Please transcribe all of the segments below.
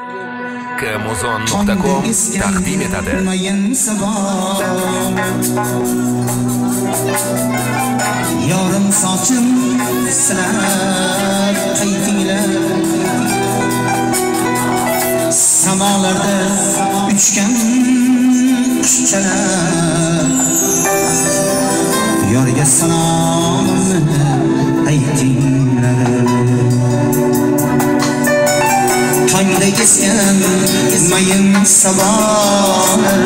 Kmuzon.com taqdim etadi. Yorim sochim silab qaytinglar, samolarda uchgan qushchalar, yorga salomni aytinglar. Tongda esgan mayin sabolar,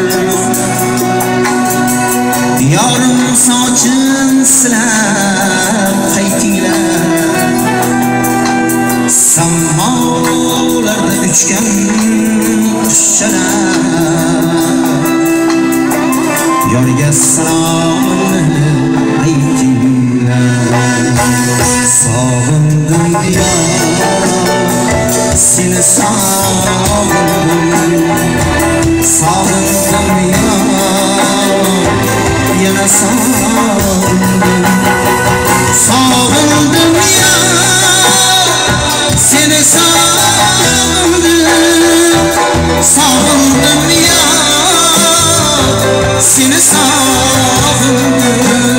yorim sochim silab qaytinglar, samolarda uchgan qushchalar, yorga salomni aytinglar. Sog'indim yor, seni sog'indim, sog'indim yor, yana sog'indim, sog'indim yor, seni sog'indim, sog'indim yor, seni sog'indim.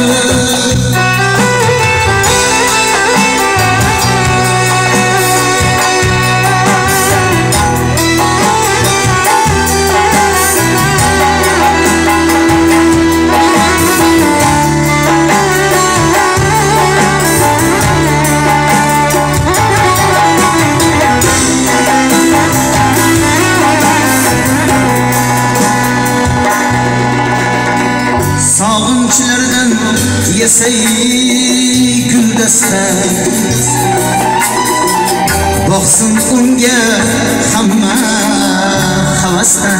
Sog'inchlardan yasay guldasta, boqsin unga hamma havasda.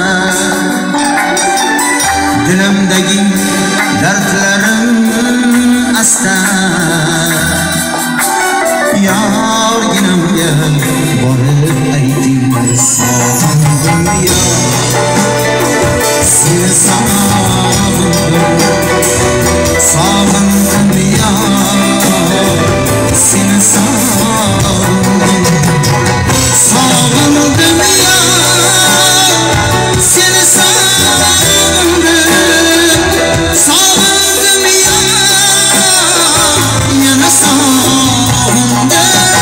Dilimdagi dardlarim asta, yorginamga borib aytinglar. Sog'indim yor, seni sog'indim, sog'indim yor, seni sog'indim, sog'indim yor, seni sog'indim, sog'indim yor, yana sog'indim.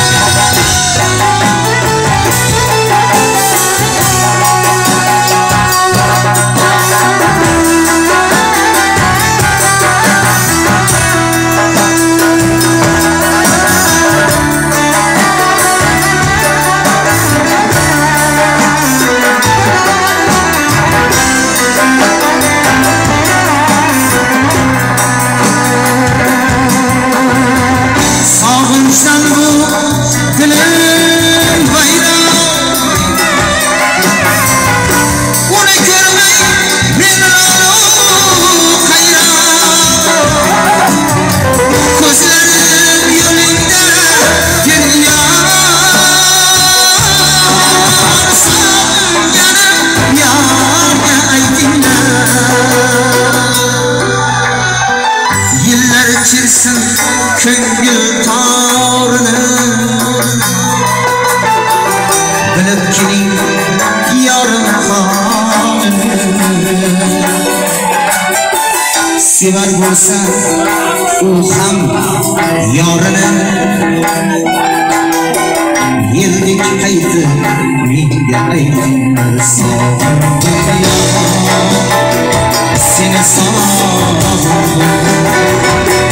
Çirsin ko'ngil torini, bilib keling yorim holini. Sevar bo'lsa u ham yorini, yeldek qaytib menga aytinglar. Sog'indim yor, seni sog'indim,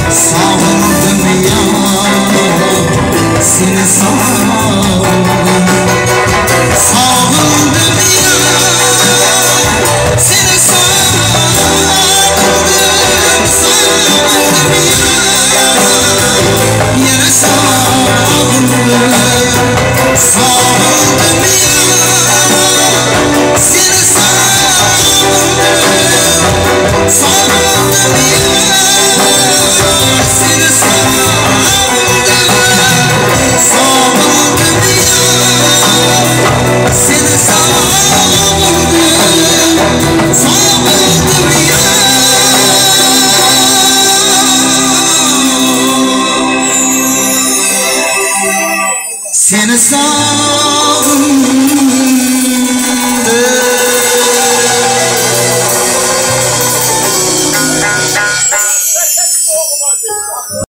sog'indim yor, seni sog'indim.